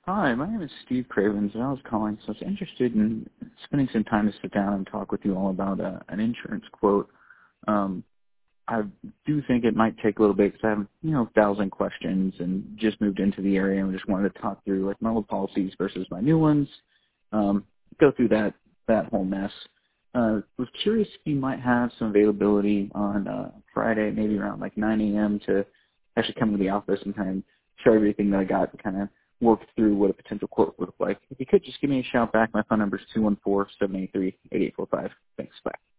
Hi, my name is Steve Cravens, and I was calling, so I was interested in spending some time to sit down and talk with you all about an insurance quote. Um, I do think it might take a little bit because I have, 1,000 questions and just moved into the area and just wanted to talk through like my old policies versus my new ones, go through that whole mess. Was curious if you might have some availability on Friday, maybe around like 9 a.m. to actually come to the office and kind of show everything that I got and kind of work through what a potential quote would look like. If you could just give me a shout back. My phone number is 214-783-8845. Thanks. Bye.